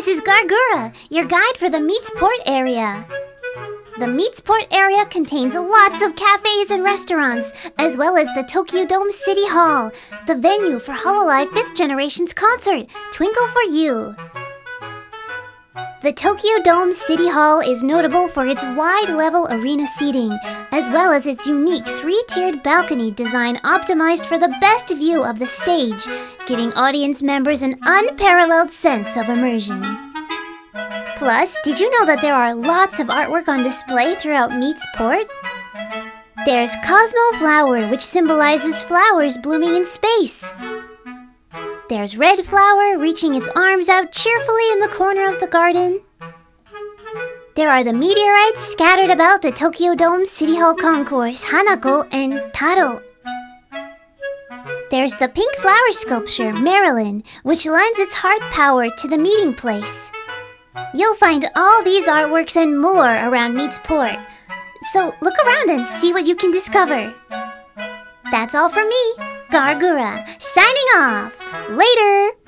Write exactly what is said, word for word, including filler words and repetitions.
This is Gargura, your guide for the Meatsport area. The Meatsport area contains lots of cafes and restaurants, as well as the Tokyo Dome City Hall, the venue for Hololive fifth Generation's concert, Twinkle for You. The Tokyo Dome City Hall is notable for its wide-level arena seating, as well as its unique three-tiered balcony design optimized for the best view of the stage, giving audience members an unparalleled sense of immersion. Plus, did you know that there are lots of artwork on display throughout Meatsport? There's Cosmo Flower, which symbolizes flowers blooming in space. There's Red Flower reaching its arms out cheerfully in the corner of the garden. There are the meteorites scattered about the Tokyo Dome City Hall concourse, Hanako and Taro. There's the pink flower sculpture, Marilyn, which lends its heart power to the meeting place. You'll find all these artworks and more around Meatsport, so look around and see what you can discover. That's all from me, Gargura, signing off. Later!